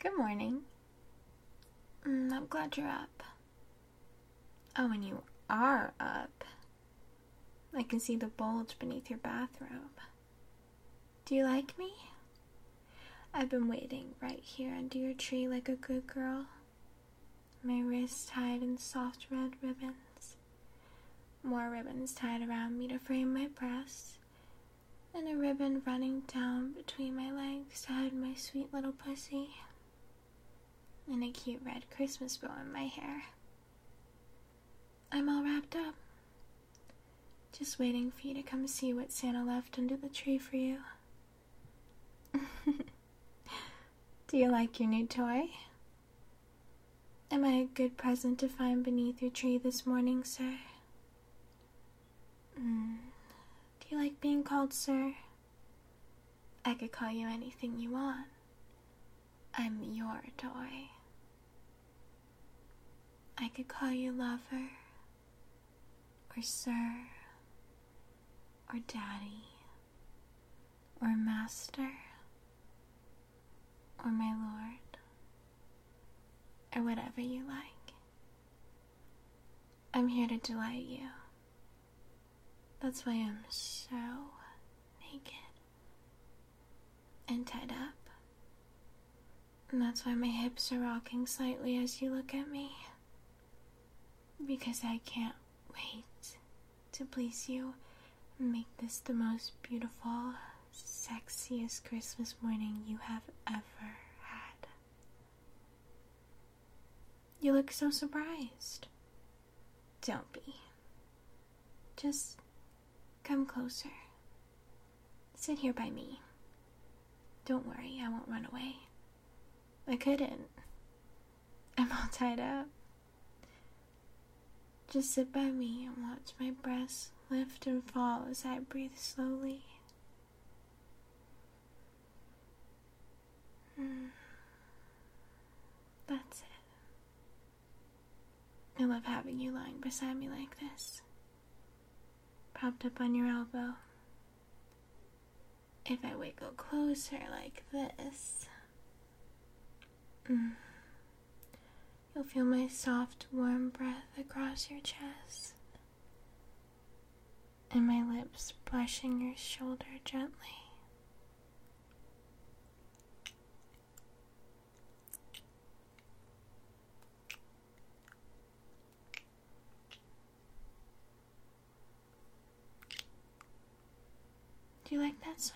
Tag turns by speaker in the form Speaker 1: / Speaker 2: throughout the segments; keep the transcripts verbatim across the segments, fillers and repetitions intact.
Speaker 1: Good morning. Mm, I'm glad you're up. Oh, and you are up. I can see the bulge beneath your bathrobe. Do you like me? I've been waiting right here under your tree like a good girl. My wrists tied in soft red ribbons. More ribbons tied around me to frame my breasts. And a ribbon running down between my legs to hide my sweet little pussy. And a cute red Christmas bow in my hair. I'm all wrapped up. Just waiting for you to come see what Santa left under the tree for you. Do you like your new toy? Am I a good present to find beneath your tree this morning, sir? Mm. Do you like being called sir? I could call you anything you want. I'm your toy. I could call you lover, or sir, or daddy, or master, or my lord, or whatever you like. I'm here to delight you. That's why I'm so naked and tied up. And that's why my hips are rocking slightly as you look at me. Because I can't wait to please you and make this the most beautiful, sexiest Christmas morning you have ever had. You look so surprised. Don't be. Just come closer. Sit here by me. Don't worry, I won't run away. I couldn't. I'm all tied up. Just sit by me and watch my breasts lift and fall as I breathe slowly. Mm. That's it. I love having you lying beside me like this, propped up on your elbow. If I wiggle closer like this, mm, you'll feel my soft, warm breath across your chest, and my lips brushing your shoulder gently. Do you like that, sir?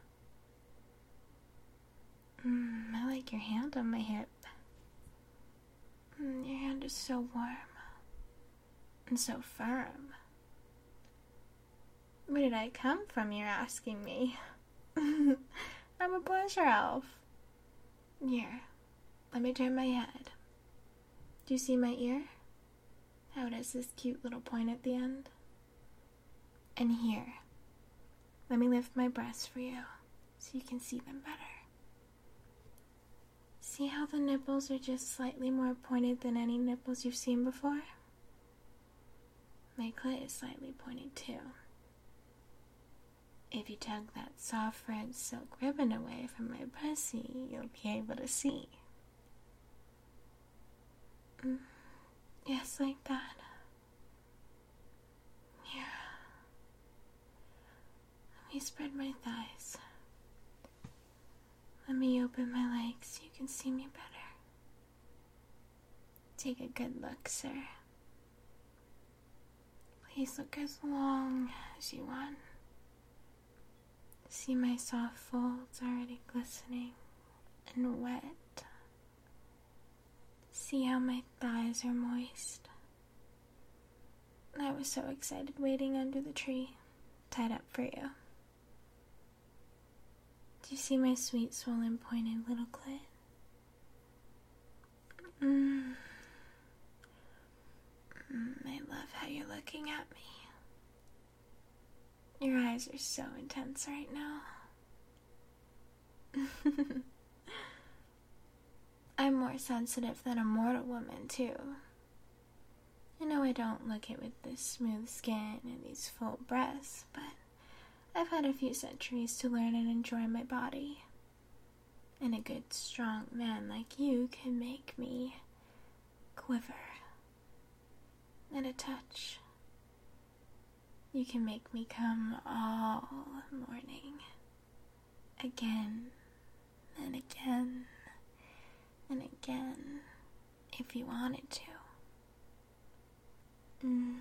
Speaker 1: Mm, I like your hand on my hip. Mm, your hand is so warm and so firm. Where did I come from, you're asking me? I'm a pleasure elf. Here, let me turn my head. Do you see my ear? How it has this cute little point at the end? And here, let me lift my breasts for you so you can see them better. See how the nipples are just slightly more pointed than any nipples you've seen before? My clit is slightly pointed too. If you tug that soft red silk ribbon away from my pussy, you'll be able to see. Mm. Yes, like that. Here. Let me spread my thighs. Let me open my legs so you can see me better. Take a good look, sir. Please look as long as you want. See my soft folds already glistening and wet. See how my thighs are moist. I was so excited waiting under the tree, tied up for you. Do you see my sweet, swollen, pointed little clit? Mm. Mm, I love how you're looking at me. Your eyes are so intense right now. I'm more sensitive than a mortal woman, too. I know I don't look it with this smooth skin and these full breasts, but I've had a few centuries to learn and enjoy my body. And a good, strong man like you can make me quiver at a touch. You can make me come all morning, again and again and again, if you wanted to. Mm.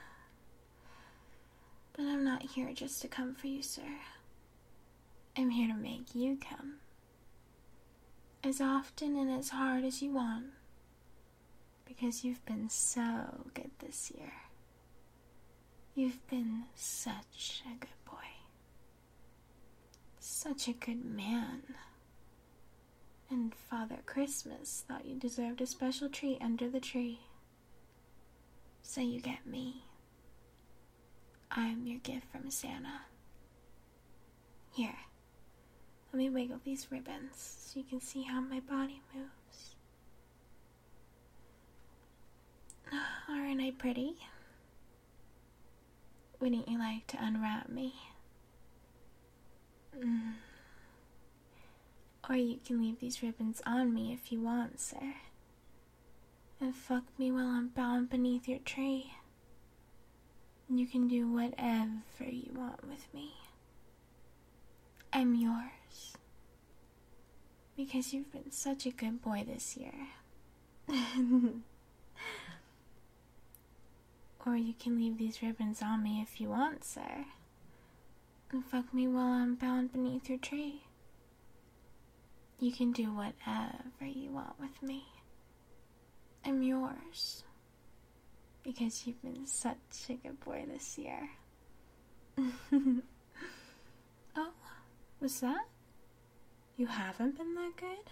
Speaker 1: But I'm not here just to come for you, sir. I'm here to make you come. As often and as hard as you want. Because you've been so good this year. You've been such a good boy. Such a good man. And Father Christmas thought you deserved a special treat under the tree. So you get me. I'm your gift from Santa. Here, let me wiggle these ribbons so you can see how my body moves. Aren't I pretty? Wouldn't you like to unwrap me? Mm. Or you can leave these ribbons on me if you want, sir. And fuck me while I'm bound beneath your tree. And you can do whatever you want with me. I'm yours. Because you've been such a good boy this year. Or you can leave these ribbons on me if you want, sir. And fuck me while I'm bound beneath your tree. You can do whatever you want with me. I'm yours. Because you've been such a good boy this year. Oh, was that? You haven't been that good?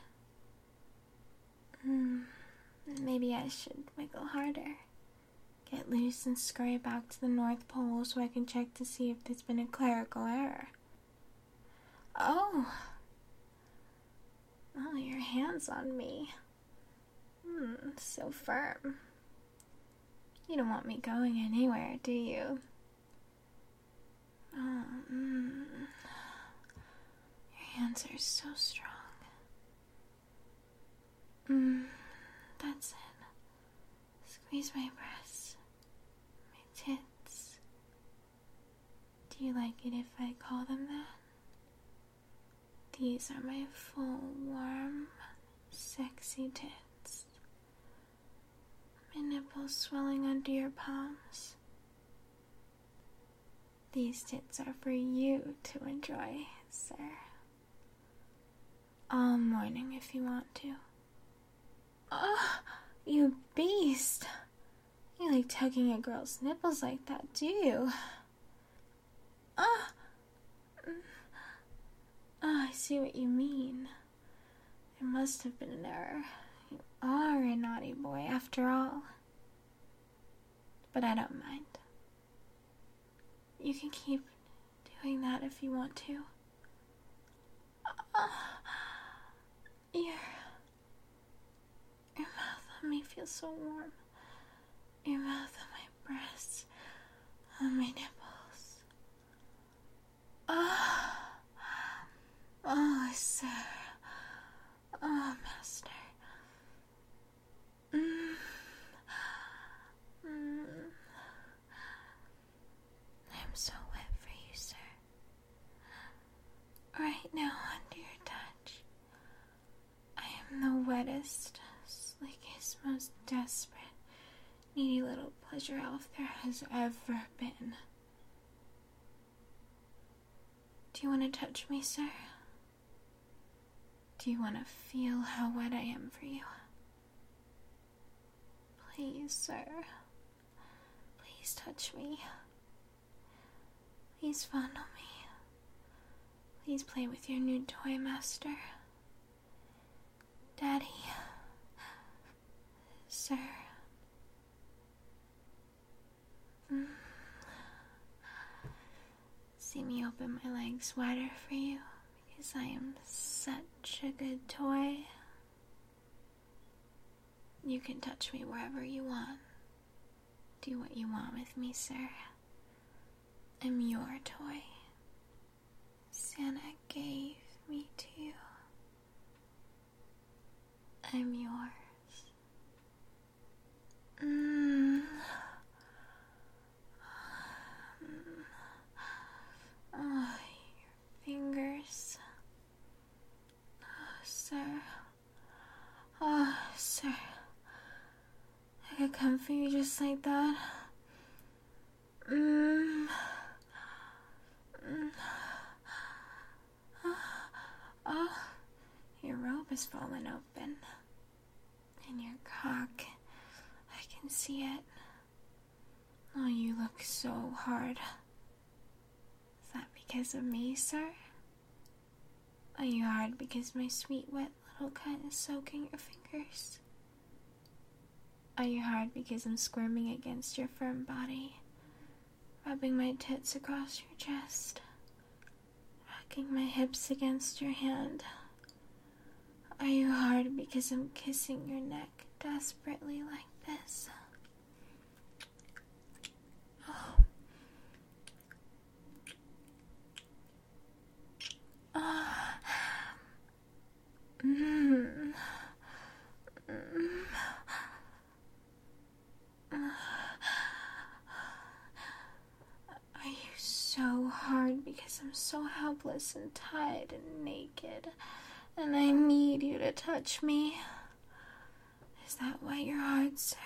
Speaker 1: Hmm, maybe I should wiggle harder. Get loose and scurry back to the North Pole so I can check to see if there's been a clerical error. Oh! Oh, your hand's on me. Hmm, so firm. You don't want me going anywhere, do you? Oh, mm. Your hands are so strong. Mm, that's it. Squeeze my breasts. My tits. Do you like it if I call them that? These are my full, warm, sexy tits. My nipples swelling under your palms. These tits are for you to enjoy, sir. All morning if you want to. Oh, you beast! You like tugging a girl's nipples like that, do you? Oh, oh, I see what you mean. There must have been an error. You are a naughty boy after all. But I don't mind. You can keep doing that if you want to. Oh, your, your mouth on me feels so warm. Your mouth on my breasts, on my nipples. Oh, oh, sir. Oh, master. Mm. Mm. I'm so wet for you, sir. Right now, under your touch, I am the wettest, slickest, most desperate, needy little pleasure elf there has ever been. Do you want to touch me, sir? Do you want to feel how wet I am for you? Please, sir. Please touch me. Please fondle me. Please play with your new toy, master. Daddy. Sir. Mm. See me open my legs wider for you, because I am such a good toy. You can touch me wherever you want. Do what you want with me, sir. I'm your toy. Santa gave me to you. sir. Oh, sir. I could come for you just like that. Mm. Mm. Oh. Oh. Your robe has fallen open. And your cock. I can see it. Oh, you look so hard. Is that because of me, sir? Are you hard because my sweet, wet little cunt is soaking your fingers? Are you hard because I'm squirming against your firm body, rubbing my tits across your chest, rocking my hips against your hand? Are you hard because I'm kissing your neck desperately like this? Oh. Ah. Mm. Mm. Are you so hard because I'm so helpless and tired and naked, and I need you to touch me? Is that why you're hard, sir?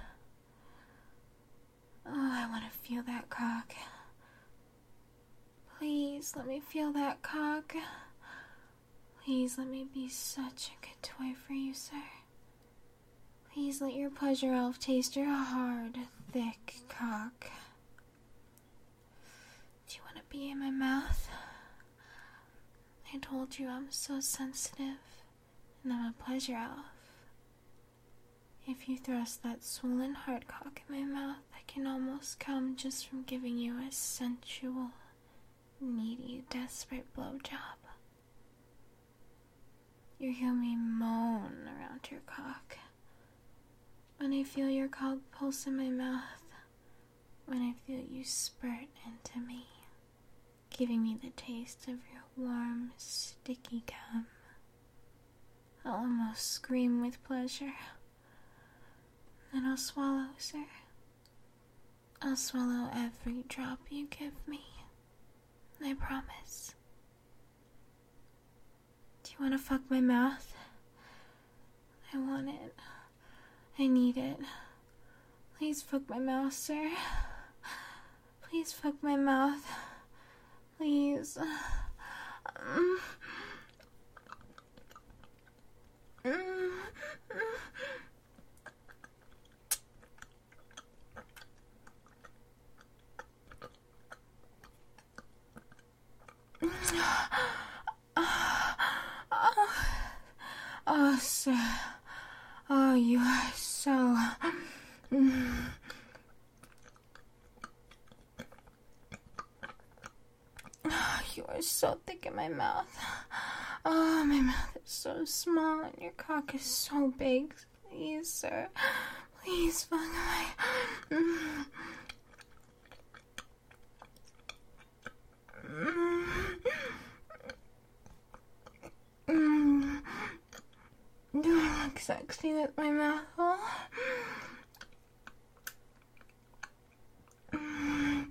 Speaker 1: Oh, I want to feel that cock. Please let me feel that cock. Please let me be such a good toy for you, sir. Please let your pleasure elf taste your hard, thick cock. Do you want to be in my mouth? I told you I'm so sensitive, and I'm a pleasure elf. If you thrust that swollen hard cock in my mouth, I can almost come just from giving you a sensual, needy, desperate blowjob. You hear me moan around your cock. When I feel your cock pulse in my mouth, when I feel you spurt into me, giving me the taste of your warm, sticky cum, I'll almost scream with pleasure. Then I'll swallow, sir. I'll swallow every drop you give me. I promise. Do you want to fuck my mouth? I want it. I need it. Please fuck my mouth, sir. Please fuck my mouth. Please. Mm. Mm. Oh, sir. Oh, you are so... Mm. Oh, you are so thick in my mouth. Oh, my mouth is so small and your cock is so big. Please, sir. Please fuck my... Mm. Mm. Mm. Do I look sexy with my mouth full? Mm.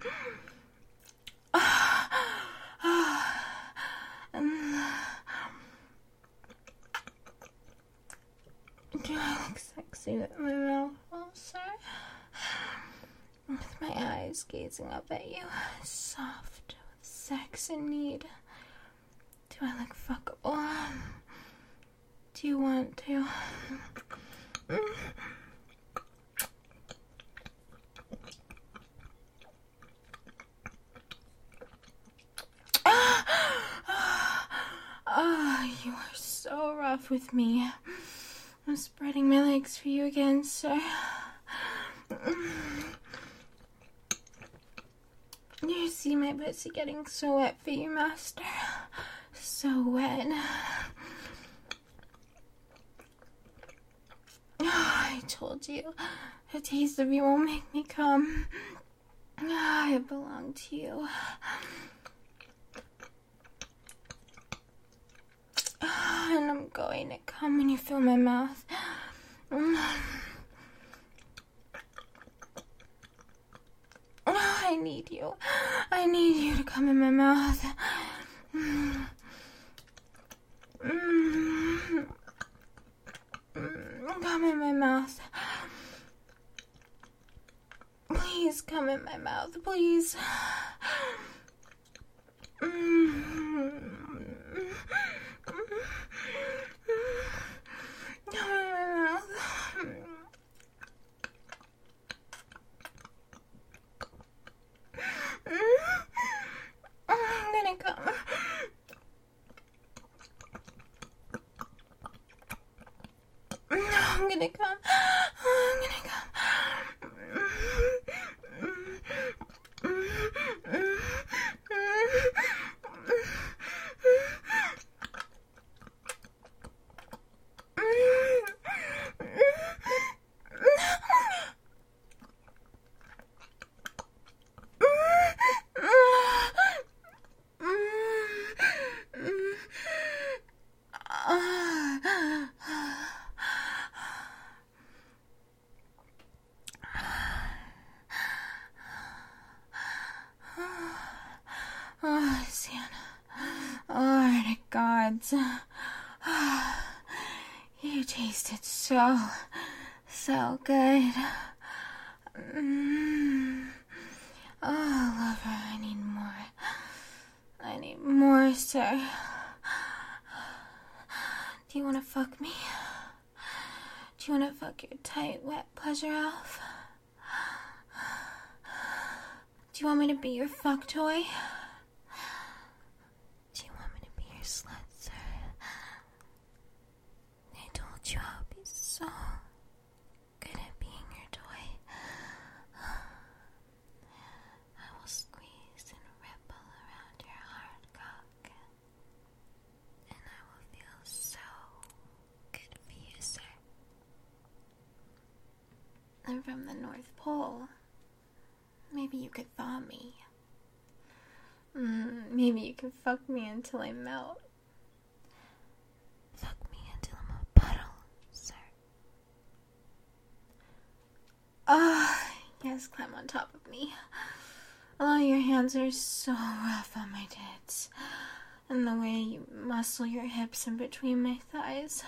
Speaker 1: Ah. Ah. Mm. Do I look sexy with my mouth full, sir? With my eyes gazing up at you, soft with sex and need. Do I look fuckable? Do you want to? Mm. Oh, you are so rough with me. I'm spreading my legs for you again, sir. You see my pussy getting so wet for you, master. So wet. I told you, a taste of you won't make me come. I belong to you. And I'm going to come when you fill my mouth. I need you. I need you to come in my mouth. Mm. Mm. in my mouth, please. I'm gonna come. I'm gonna come. I'm gonna come. Oh, Santa. Oh, the gods. You tasted so, so good. Mm. Oh, lover, I need more. I need more, sir. Do you want to fuck me? Do you want to fuck your tight, wet pleasure elf? Do you want me to be your fuck toy? Do you want me to be your slut, sir? I told you I would be so good at being your toy. I will squeeze and ripple around your hard cock, and I will feel so good for you, sir. I'm from the North Pole. Maybe you could thaw me. Mm, maybe you can fuck me until I melt. Fuck me until I'm a puddle, sir. Ah, oh, yes, climb on top of me. Oh, your hands are so rough on my tits. And the way you muscle your hips in between my thighs.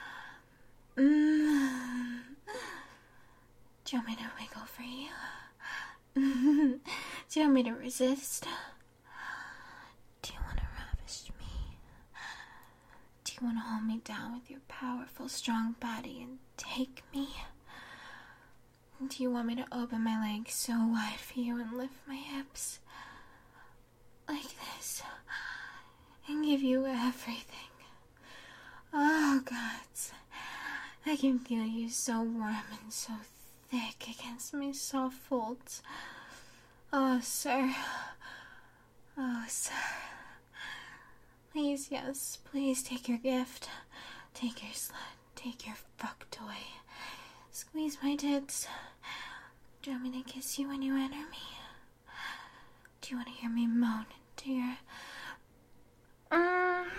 Speaker 1: Mm. Do you want me to wiggle for you? Do you want me to resist? Do you want to ravish me? Do you want to hold me down with your powerful, strong body and take me? Do you want me to open my legs so wide for you and lift my hips? Like this. And give you everything. Oh, gods. I can feel you so warm and so thick against my soft folds. Oh, sir. Oh, sir. Please, yes, please take your gift. Take your slut. Take your fuck toy. Squeeze my tits. Do you want me to kiss you when you enter me? Do you want to hear me moan into your... Mm.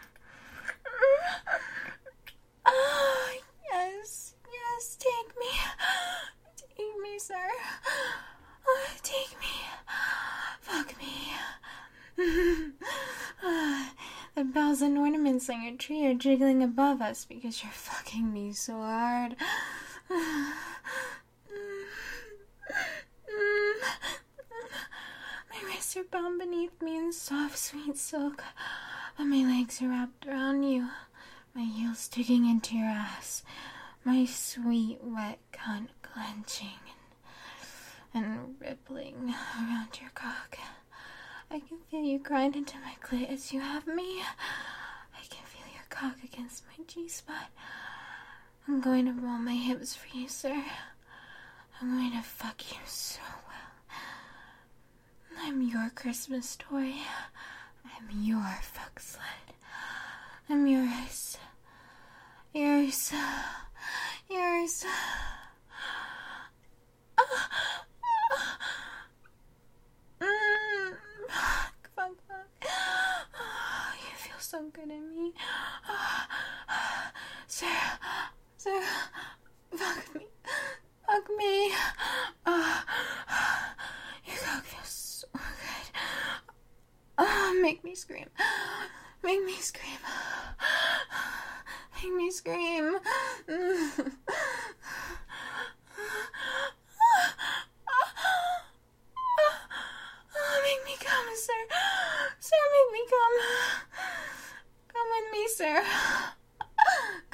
Speaker 1: Oh, yes, yes, take me. Take me, sir. Oh, take me. Fuck me. The bells and ornaments on your tree are jiggling above us because you're fucking me so hard. My wrists are bound beneath me in soft, sweet silk, but my legs are wrapped around you. My heels digging into your ass. My sweet, wet cunt clenching and, and rippling around your cock. I can feel you grind into my clit as you have me. I can feel your cock against my G-spot. I'm going to roll my hips for you, sir. I'm going to fuck you so well. I'm your Christmas toy. I'm your fuck slut. I'm yours. Yours. Yours. Mm. Fuck, fuck, fuck. Oh, you feel so good in me. Sir, sir, fuck me. Fuck me. Oh, your cock feels so good. Oh, make me scream. Make me scream. Make me scream.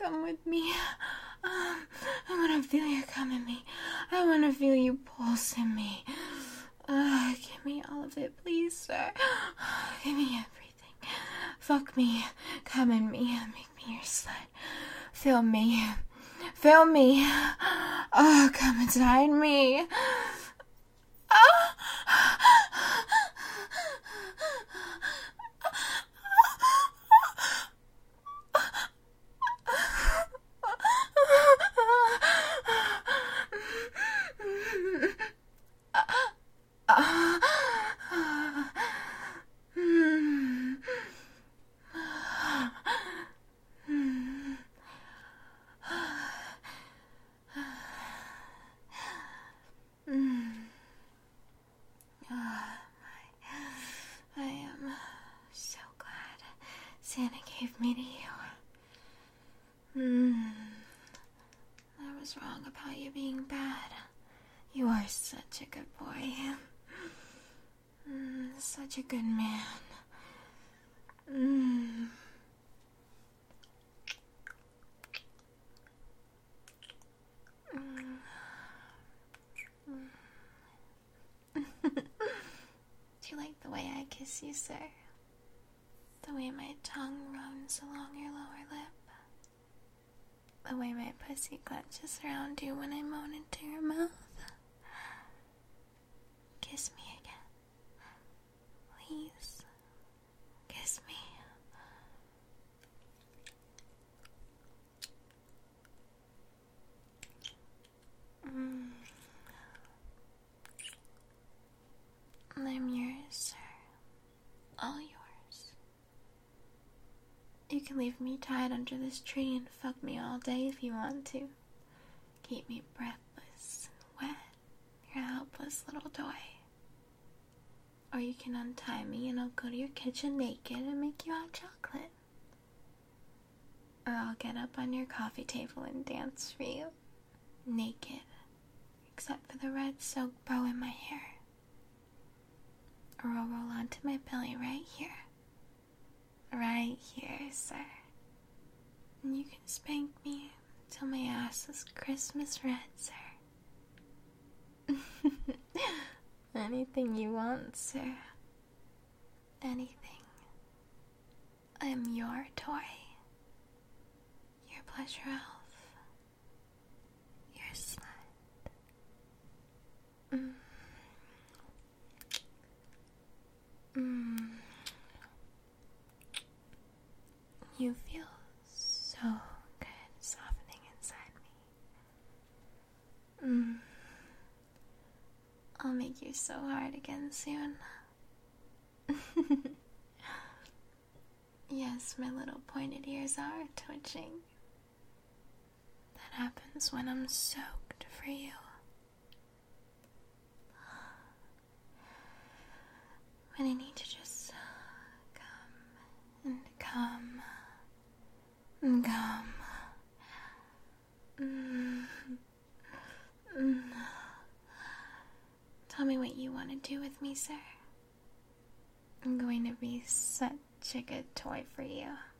Speaker 1: come with me. Um, I want to feel you come in me. I want to feel you pulsing me. Uh, give me all of it, please, sir. Give me everything. Fuck me. Come in me. Make me your slut. Feel me. Feel me. Oh, come inside me. Oh. Santa gave me to you. Mm. I was wrong about you being bad. You are such a good boy. Mm, such a good man. Mm. Mm. Do you like the way I kiss you, sir? The way my tongue runs along your lower lip. The way my pussy clutches around you when I moan into your mouth. Kiss me again. Please. Kiss me. Mm. I'm yours, sir. All yours. You can leave me tied under this tree and fuck me all day if you want to. Keep me breathless and wet. You're a helpless little toy. Or you can untie me and I'll go to your kitchen naked and make you hot chocolate. Or I'll get up on your coffee table and dance for you. Naked. Except for the red soaked bow in my hair. Or I'll roll onto my belly right here. Right here, sir. And you can spank me till my ass is Christmas red, sir. Anything you want, sir. Anything. I am your toy. Your pleasure elf. Your slut. Mm. Mm. You feel so good softening inside me. Mm. I'll make you so hard again soon. Yes, my little pointed ears are twitching. That happens when I'm soaked for you. When I need to just come and come and come. Mm. Mm. Tell me what you want to do with me, sir. I'm going to be such a good toy for you.